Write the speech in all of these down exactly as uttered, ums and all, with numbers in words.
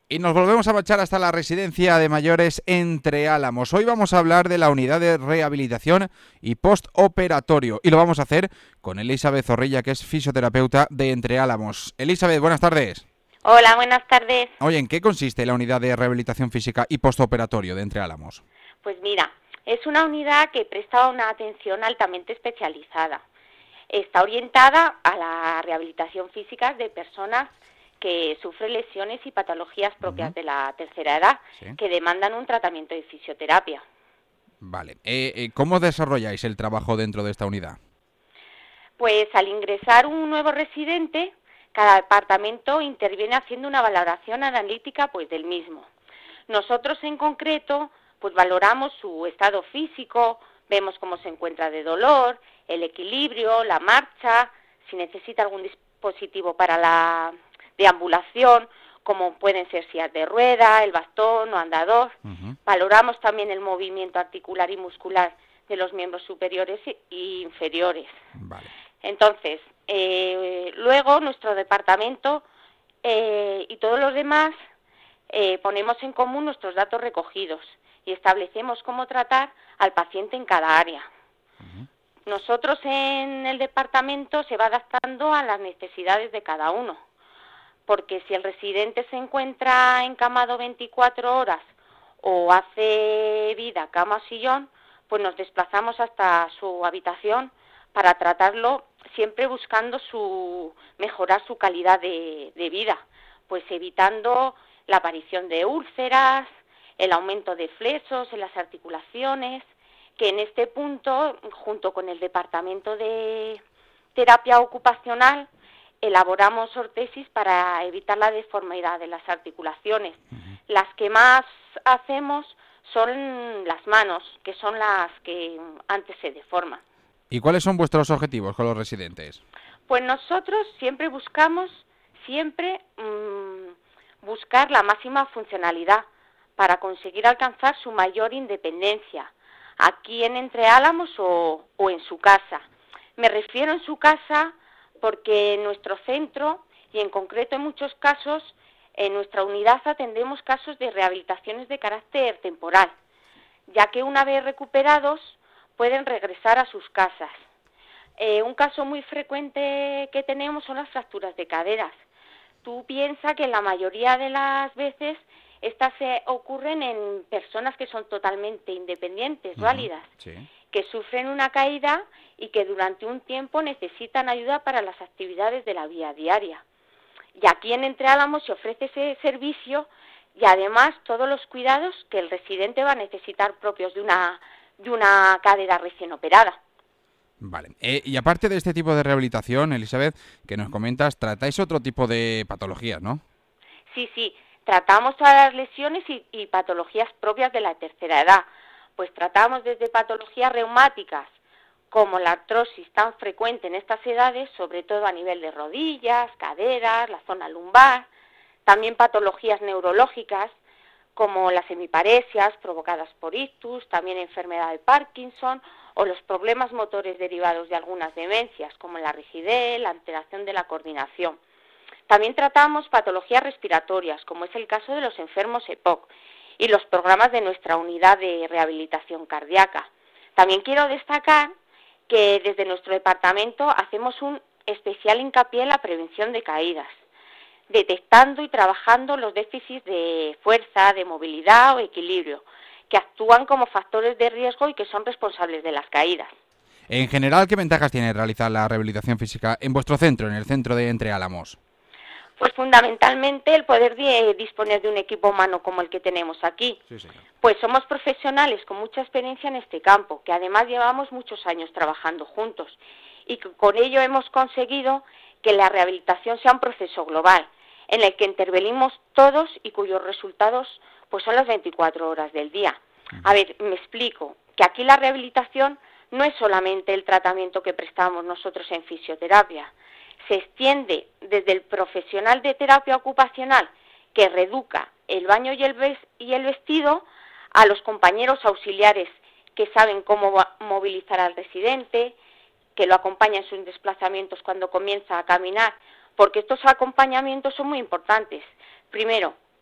Y nos volvemos a marchar hasta la residencia de mayores Entre Álamos. Hoy vamos a hablar de la unidad de rehabilitación y postoperatorio. Y lo vamos a hacer con Elizabeth Zorrilla, que es fisioterapeuta de Entre Álamos. Elizabeth, buenas tardes. Hola, buenas tardes. Oye, ¿en qué consiste la unidad de rehabilitación física y postoperatorio de Entre Álamos? Pues mira, es una unidad que presta una atención altamente especializada. Está orientada a la rehabilitación física de personas que sufren lesiones y patologías propias uh-huh. de la tercera edad, ¿sí? que demandan un tratamiento de fisioterapia. Vale. Eh, eh, ¿Cómo desarrolláis el trabajo dentro de esta unidad? Pues al ingresar un nuevo residente, cada departamento interviene haciendo una valoración analítica pues del mismo. Nosotros en concreto pues valoramos su estado físico, vemos cómo se encuentra de dolor, el equilibrio, la marcha, si necesita algún dispositivo para la deambulación, como pueden ser sillas de rueda, el bastón o andador. Uh-huh. Valoramos también el movimiento articular y muscular de los miembros superiores e inferiores. Vale. Entonces, eh, luego nuestro departamento eh, y todos los demás eh, ponemos en común nuestros datos recogidos y establecemos cómo tratar al paciente en cada área. Uh-huh. Nosotros en el departamento se va adaptando a las necesidades de cada uno, porque si el residente se encuentra encamado veinticuatro horas o hace vida cama o sillón, pues nos desplazamos hasta su habitación para tratarlo, siempre buscando su mejorar su calidad de, de vida, pues evitando la aparición de úlceras, el aumento de flesos en las articulaciones, que en este punto, junto con el departamento de terapia ocupacional, elaboramos ortesis para evitar la deformidad de las articulaciones. Uh-huh. Las que más hacemos son las manos, que son las que antes se deforman. ¿Y cuáles son vuestros objetivos con los residentes? Pues nosotros siempre buscamos, siempre mmm, buscar la máxima funcionalidad para conseguir alcanzar su mayor independencia, aquí en Entre Álamos o, o en su casa. Me refiero en su casa porque en nuestro centro, y en concreto en muchos casos, en nuestra unidad atendemos casos de rehabilitaciones de carácter temporal, ya que una vez recuperados pueden regresar a sus casas. Eh, un caso muy frecuente que tenemos son las fracturas de caderas. Tú piensas que la mayoría de las veces estas se ocurren en personas que son totalmente independientes, uh-huh. válidas, sí. que sufren una caída y que durante un tiempo necesitan ayuda para las actividades de la vida diaria. Y aquí en Entre Álamos se ofrece ese servicio y además todos los cuidados que el residente va a necesitar propios de una, de una cadera recién operada. Vale. Eh, y aparte de este tipo de rehabilitación, Elizabeth, que nos comentas, tratáis otro tipo de patologías, ¿no? Sí, sí. Tratamos todas las lesiones y, y patologías propias de la tercera edad. Pues tratamos desde patologías reumáticas, como la artrosis tan frecuente en estas edades, sobre todo a nivel de rodillas, caderas, la zona lumbar, también patologías neurológicas, como las hemiparesias provocadas por ictus, también enfermedad de Parkinson, o los problemas motores derivados de algunas demencias, como la rigidez, la alteración de la coordinación. También tratamos patologías respiratorias, como es el caso de los enfermos E P O C, y los programas de nuestra unidad de rehabilitación cardíaca. También quiero destacar que desde nuestro departamento hacemos un especial hincapié en la prevención de caídas, detectando y trabajando los déficits de fuerza, de movilidad o equilibrio, que actúan como factores de riesgo y que son responsables de las caídas. En general, ¿qué ventajas tiene realizar la rehabilitación física en vuestro centro, en el centro de Entre Álamos? Pues fundamentalmente el poder de disponer de un equipo humano como el que tenemos aquí. Sí, señor. Pues somos profesionales con mucha experiencia en este campo, que además llevamos muchos años trabajando juntos y que con ello hemos conseguido que la rehabilitación sea un proceso global, en el que intervenimos todos y cuyos resultados pues son las veinticuatro horas del día. A ver, me explico, que aquí la rehabilitación no es solamente el tratamiento que prestamos nosotros en fisioterapia, se extiende desde el profesional de terapia ocupacional que reeduca el baño y el, ves- y el vestido a los compañeros auxiliares que saben cómo movilizar al residente, que lo acompañan en sus desplazamientos cuando comienza a caminar, porque estos acompañamientos son muy importantes. Primero,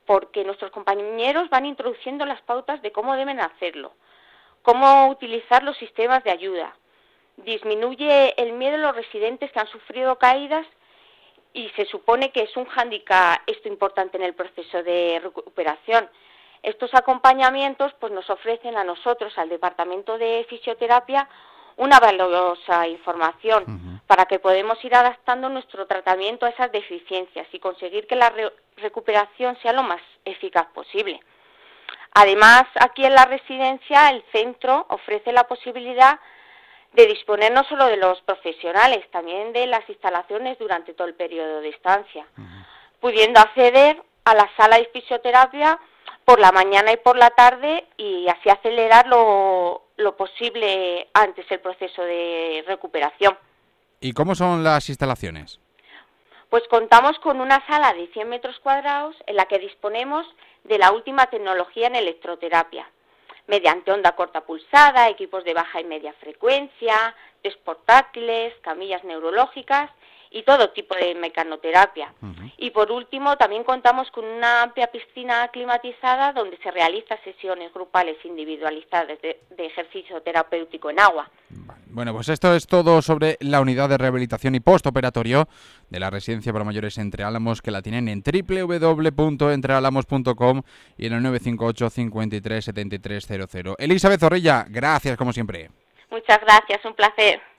porque nuestros compañeros van introduciendo las pautas de cómo deben hacerlo, cómo utilizar los sistemas de ayuda. Disminuye el miedo de los residentes que han sufrido caídas y se supone que es un hándicap esto importante en el proceso de recuperación. Estos acompañamientos pues nos ofrecen a nosotros, al Departamento de Fisioterapia, una valiosa información uh-huh. para que podamos ir adaptando nuestro tratamiento a esas deficiencias y conseguir que la re- recuperación sea lo más eficaz posible. Además, aquí en la residencia, el centro ofrece la posibilidad de disponer no solo de los profesionales, también de las instalaciones durante todo el periodo de estancia, uh-huh. pudiendo acceder a la sala de fisioterapia por la mañana y por la tarde y así acelerar lo, lo posible antes el proceso de recuperación. ¿Y cómo son las instalaciones? Pues contamos con una sala de cien metros cuadrados en la que disponemos de la última tecnología en electroterapia, mediante onda corta pulsada, equipos de baja y media frecuencia, test portátiles, camillas neurológicas y todo tipo de mecanoterapia. Uh-huh. Y por último, también contamos con una amplia piscina climatizada donde se realizan sesiones grupales individualizadas de, de ejercicio terapéutico en agua. Bueno, pues esto es todo sobre la unidad de rehabilitación y postoperatorio de la Residencia para Mayores Entre Álamos, que la tienen en doble u doble u doble u punto entreálamos punto com y en el nueve cinco ocho, cincuenta y tres, setenta y tres cero cero. Elisabeth Zorrilla, gracias como siempre. Muchas gracias, un placer.